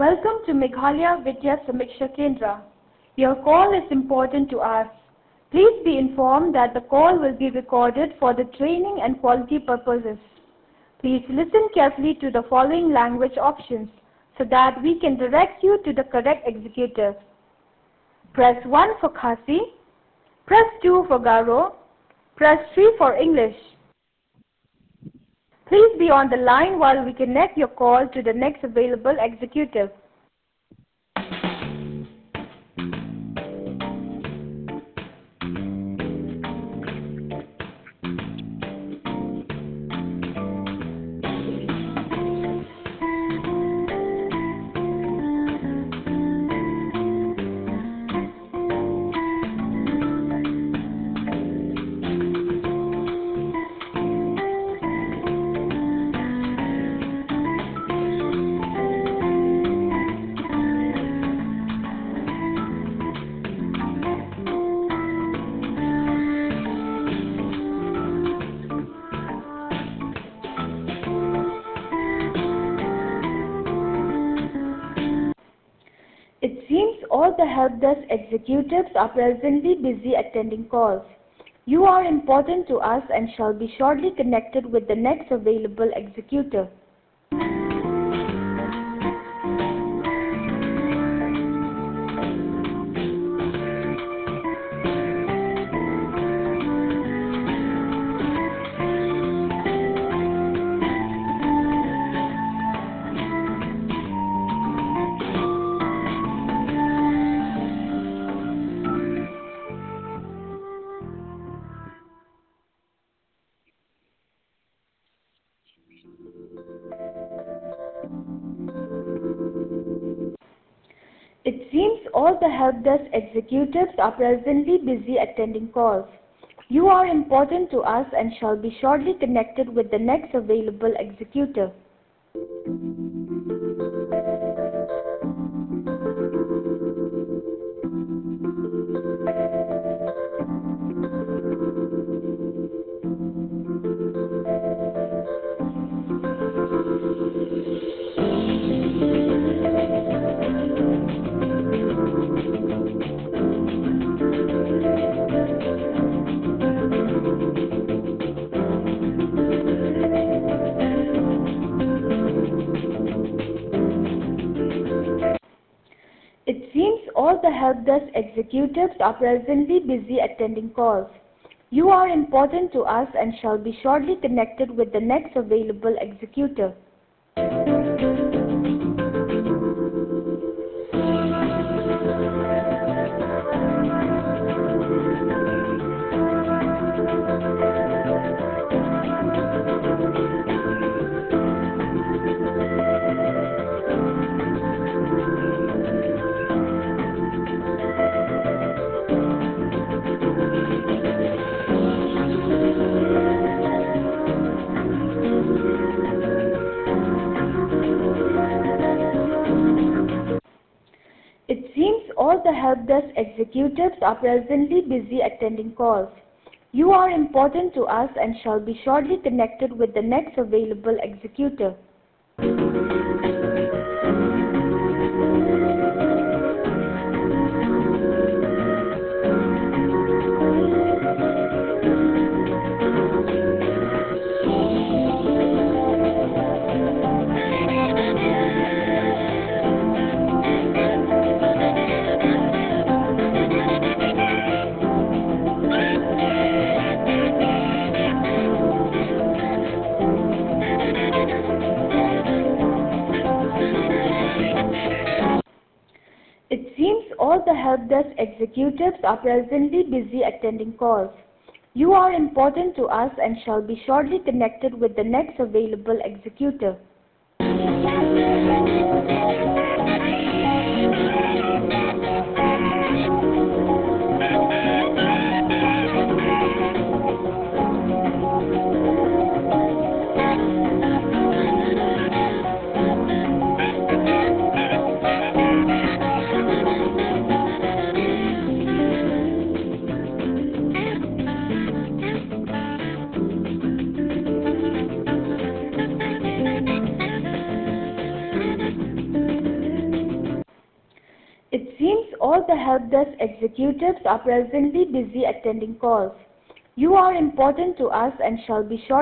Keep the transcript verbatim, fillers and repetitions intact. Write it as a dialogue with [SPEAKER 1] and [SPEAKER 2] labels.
[SPEAKER 1] Welcome to Meghalaya Vidya Samiksha Kendra. Your call is important to us. Please be informed that the call will be recorded for the training and quality purposes. Please listen carefully to the following language options so that we can direct you to the correct executive. Press one for Khasi, press two for Garo, press three for English. Please be on the line while we connect your call to the next available executive. It seems all the help desk executives are presently busy attending calls. You are important to us and shall be shortly connected with the next available executive. It seems all the help desk executives are presently busy attending calls. You are important to us and shall be shortly connected with the next available executive. It seems all the help desk executives are presently busy attending calls. You are important to us and shall be shortly connected with the next available executive. It seems all the help desk executives are presently busy attending calls. You are important to us and shall be shortly connected with the next available executive. It seems all the help desk executives are presently busy attending calls. You are important to us and shall be shortly connected with the next available executive. all the help desk executives are presently busy attending calls. You are important to us and shall be shortly